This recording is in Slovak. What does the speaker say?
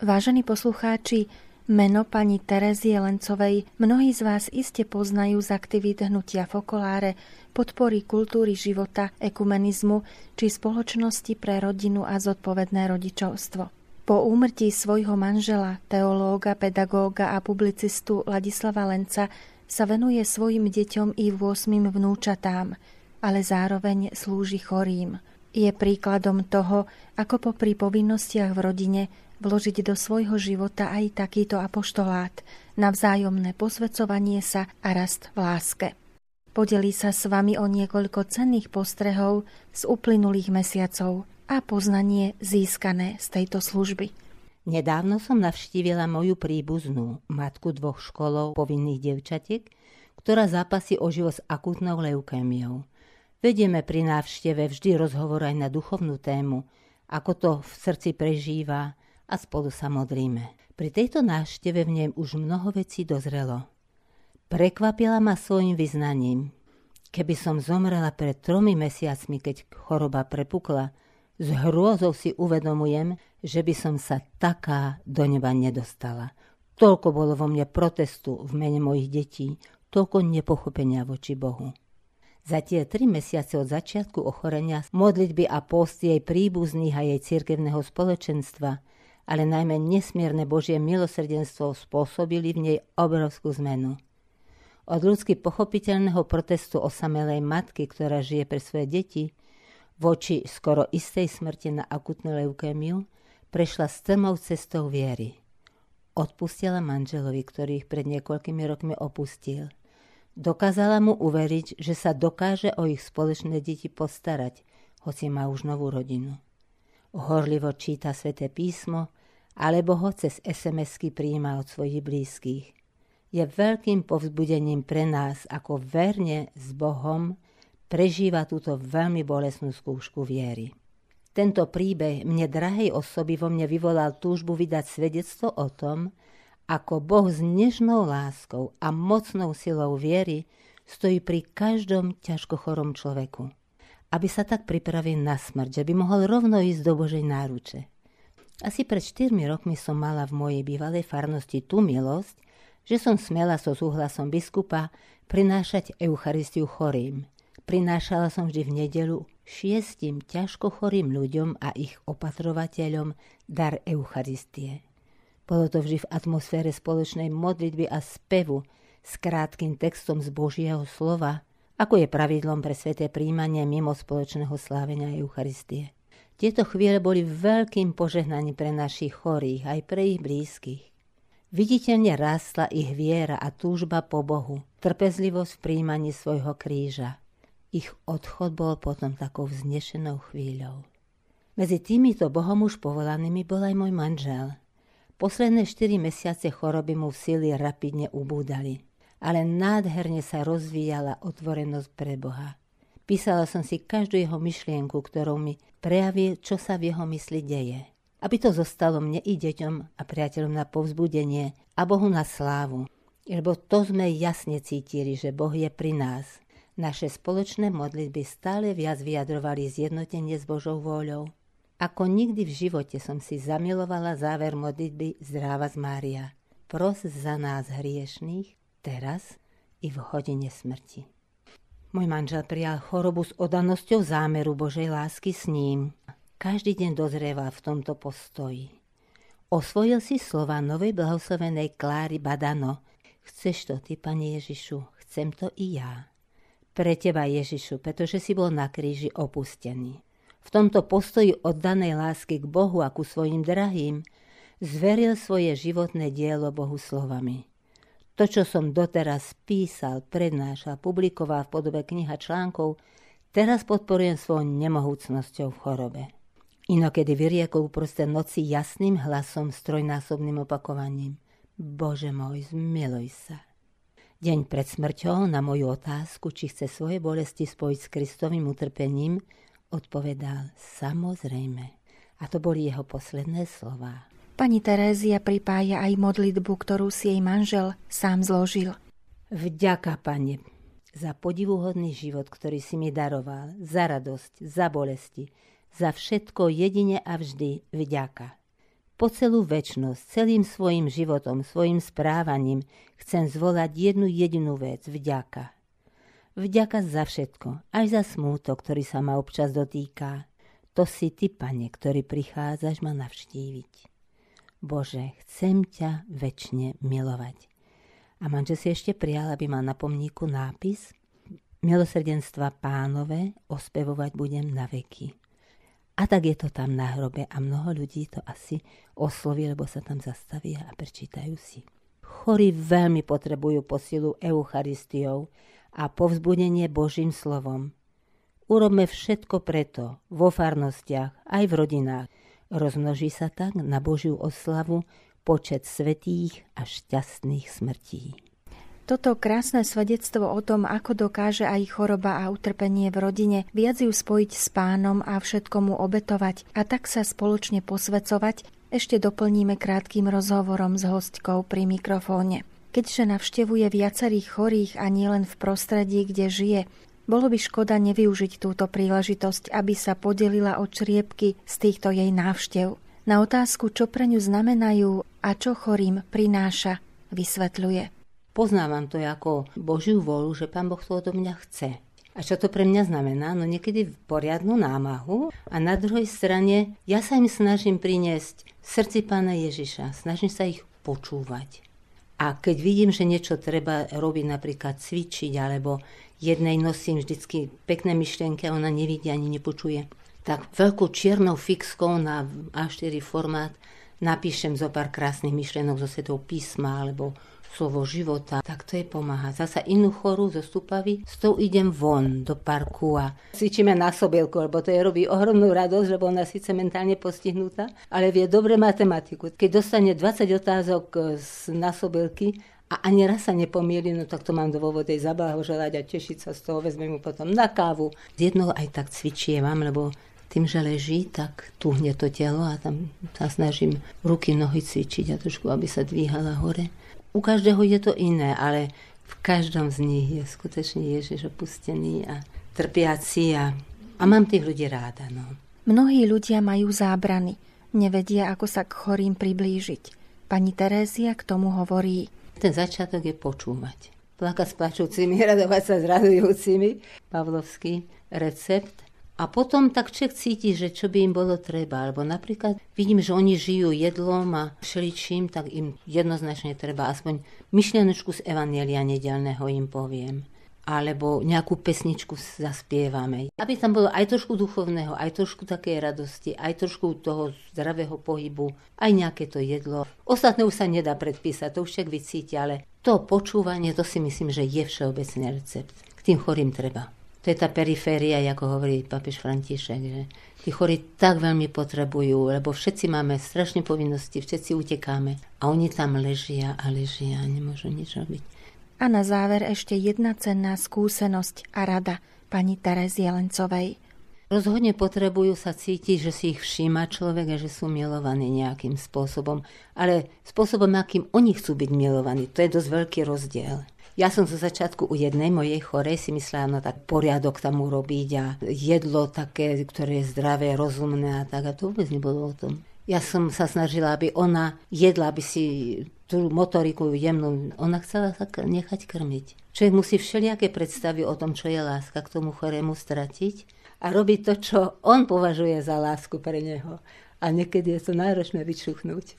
Vážení poslucháči, meno pani Terezie Lencovej mnohí z vás iste poznajú z aktivít hnutia Focolare, podpory kultúry života, ekumenizmu či spoločnosti pre rodinu a zodpovedné rodičovstvo. Po úmrtí svojho manžela, teológa, pedagóga a publicistu Ladislava Lenca sa venuje svojim deťom i 8 vnúčatám, ale zároveň slúži chorým. Je príkladom toho, ako popri povinnostiach v rodine vložiť do svojho života aj takýto apoštolát, navzájomné posväcovanie sa a rast v láske. Podelí sa s vami o niekoľko cenných postrehov z uplynulých mesiacov a poznanie získané z tejto služby. Nedávno som navštívila moju príbuznú, matku 2 školov povinných dievčatiek, ktorá zápasí o život s akútnou leukémiou. Vedieme pri návšteve vždy rozhovor aj na duchovnú tému, ako to v srdci prežíva, a spolu sa modlíme. Pri tejto návšteve v nej už mnoho vecí dozrelo. Prekvapila ma svojim vyznaním. Keby som zomrela pred 3 mesiacmi, keď choroba prepukla, s hrôzou si uvedomujem, že by som sa taká do neba nedostala. Toľko bolo vo mne protestu v mene mojich detí, toľko nepochopenia voči Bohu. Za tie 3 mesiace od začiatku ochorenia, modlitby a post jej príbuzných a jej cirkevného spoločenstva, ale najmä nesmierne Božie milosrdenstvo spôsobili v nej obrovskú zmenu. Od ľudsky pochopiteľného protestu osamelej matky, ktorá žije pre svoje deti, voči skoro istej smrti na akutnú leukémiu, prešla strmou cestou viery. Odpustila manželovi, ktorý ich pred niekoľkými rokmi opustil. Dokázala mu uveriť, že sa dokáže o ich spoločné deti postarať, hoci má už novú rodinu. Horlivo číta Sväté písmo, alebo ho cez SMS-ky prijíma od svojich blízkych. Je veľkým povzbudením pre nás, ako verne s Bohom prežíva túto veľmi bolestnú skúšku viery. Tento príbeh mne drahej osoby vo mne vyvolal túžbu vydať svedectvo o tom, ako Boh s nežnou láskou a mocnou silou viery stojí pri každom ťažko chorom človeku, aby sa tak pripravil na smrť, že by mohol rovno ísť do Božej náruče. Asi pred 4 rokmi som mala v mojej bývalej farnosti tú milosť, že som smela so súhlasom biskupa prinášať Eucharistiu chorým. Prinášala som vždy v nedeľu 6 ťažko chorým ľuďom a ich opatrovateľom dar Eucharistie. Bolo to vždy v atmosfére spoločnej modlitby a spevu s krátkym textom z Božieho slova, ako je pravidlom pre sväté prijímanie mimo spoločného slávenia Eucharistie. Tieto chvíle boli veľkým požehnaním pre našich chorých, aj pre ich blízkych. Viditeľne rástla ich viera a túžba po Bohu, trpezlivosť v prijímaní svojho kríža. Ich odchod bol potom takou vznešenou chvíľou. Medzi týmito Bohom už povolanými bol aj môj manžel. Posledné 4 mesiace choroby mu v sily rapidne ubúdali, ale nádherne sa rozvíjala otvorenosť pre Boha. Písala som si každú jeho myšlienku, ktorou mi prejavil, čo sa v jeho mysli deje. Aby to zostalo mne i deťom a priateľom na povzbudenie a Bohu na slávu. Lebo to sme jasne cítili, že Boh je pri nás. Naše spoločné modlitby stále viac vyjadrovali zjednotenie s Božou vôľou. Ako nikdy v živote som si zamilovala záver modlitby Zdráva z Mária. Pros za nás hriešných, teraz i v hodine smrti. Môj manžel prijal chorobu s oddanosťou zámeru Božej lásky s ním. Každý deň dozrieval v tomto postoji. Osvojil si slova novej blahoslavenej Kláry Badano. Chceš to ty, Pane Ježišu, chcem to i ja. Pre teba, Ježišu, pretože si bol na kríži opustený. V tomto postoji oddanej lásky k Bohu a ku svojim drahým zveril svoje životné dielo Bohu slovami. To, čo som doteraz písal, prednášal, publikoval v podobe kníh a článkov, teraz podporujem svojou nemohúcnosťou v chorobe. Inokedy vyriekol uprostred noci jasným hlasom s trojnásobným opakovaním. Bože môj, zmiluj sa. Deň pred smrťou na moju otázku, či chce svoje bolesti spojiť s Kristovým utrpením, odpovedal samozrejme. A to boli jeho posledné slová. Pani Terézia pripája aj modlitbu, ktorú si jej manžel sám zložil. Vďaka, Pane, za podivuhodný život, ktorý si mi daroval, za radosť, za bolesti, za všetko jedine a vždy vďaka. Po celú večnosť, celým svojim životom, svojim správaním chcem zvolať jednu jedinú vec, vďaka. Vďaka za všetko, aj za smútok, ktorý sa ma občas dotýka. To si ty, Pane, ktorý prichádzaš ma navštíviť. Bože, chcem ťa večne milovať. A manžel si ešte prijal, aby mal na pomníku nápis: Milosrdenstva Pánove ospevovať budem na veky. A tak je to tam na hrobe a mnoho ľudí to asi osloví, lebo sa tam zastavia a prečítajú si. Chorí veľmi potrebujú posilu Eucharistiou a povzbudenie Božím slovom. Urobme všetko preto, vo farnostiach, aj v rodinách. Rozmnoží sa tak na Božiu oslavu počet svätých a šťastných smrtí. Toto krásne svedectvo o tom, ako dokáže aj choroba a utrpenie v rodine viac ju spojiť s Pánom a všetko mu obetovať a tak sa spoločne posvecovať, ešte doplníme krátkym rozhovorom s hostkou pri mikrofóne. Keďže navštevuje viacerých chorých a nielen v prostredí, kde žije, bolo by škoda nevyužiť túto príležitosť, aby sa podelila o čriepky z týchto jej návštev. Na otázku, čo pre ňu znamenajú a čo chorým prináša, vysvetľuje. Poznávam to ako Božiu vôľu, že Pán Boh to odo mňa chce. A čo to pre mňa znamená? No niekedy poriadnu námahu a na druhej strane ja sa im snažím priniesť v srdci Pána Ježiša. Snažím sa ich počúvať. A keď vidím, že niečo treba robiť, napríklad cvičiť, alebo jednej nosím vždycky pekné myšlienky a ona nevidí ani nepočuje, tak veľkou čiernou fixkou na A4 formát napíšem zo pár krásnych myšlienok zo Svätého písma, alebo slovo života, tak to jej pomáha. Zasa inú chorú zo Stupavy, s tou idem von do parku a cvičíme na sobielku, lebo to jej robí ohromnú radosť, lebo ona síce mentálne postihnutá, ale vie dobre matematiku. Keď dostane 20 otázok na sobielky a ani raz sa nepomýli, no tak to mám dôvod jej zablahoželať a tešiť sa z toho, vezme mu potom na kávu. Jednou aj tak cvičievam, lebo tým, že leží, tak tuhne to telo a tam sa snažím ruky, nohy cvičiť a trošku, aby sa dvíhala hore. U každého je to iné, ale v každom z nich je skutočne Ježiš opustený a trpiaci a mám tých ľudí ráda. No. Mnohí ľudia majú zábrany, nevedia, ako sa k chorým priblížiť. Pani Terézia k tomu hovorí. Ten začiatok je počúvať. Plakať s plačúcimi, radovať sa s radujúcimi. Pavlovský recept. A potom tak človek cíti, že čo by im bolo treba. Alebo napríklad vidím, že oni žijú jedlom a všeličím, tak im jednoznačne treba aspoň myšlienočku z evanjelia nedeľného im poviem. Alebo nejakú pesničku zaspievame. Aby tam bolo aj trošku duchovného, aj trošku takej radosti, aj trošku toho zdravého pohybu, aj nejaké to jedlo. Ostatné už sa nedá predpísať, to už však vycíti, ale to počúvanie, to si myslím, že je všeobecný recept. K tým chorým treba. To je tá periféria, ako hovorí pápež František, že tí chorí tak veľmi potrebujú, lebo všetci máme strašné povinnosti, všetci utekáme a oni tam ležia a nemôžu nič robiť. A na záver ešte jedna cenná skúsenosť a rada pani Terézie Lencovej. Rozhodne potrebujú sa cítiť, že si ich všíma človek a že sú milovaní nejakým spôsobom, ale spôsobom, akým oni chcú byť milovaní, to je dosť veľký rozdiel. Ja som zo začiatku u jednej mojej chorej si myslela, no tak poriadok tam urobiť a jedlo také, ktoré je zdravé, rozumné a tak. A to vôbec nebolo o tom. Ja som sa snažila, aby ona jedla, aby si tú motoriku jemnú. Ona chcela sa nechať krmiť. Človek musí všelijaké predstavy o tom, čo je láska, k tomu chorému stratiť a robiť to, čo on považuje za lásku pre neho. A niekedy je to náročné vyčuchnúť.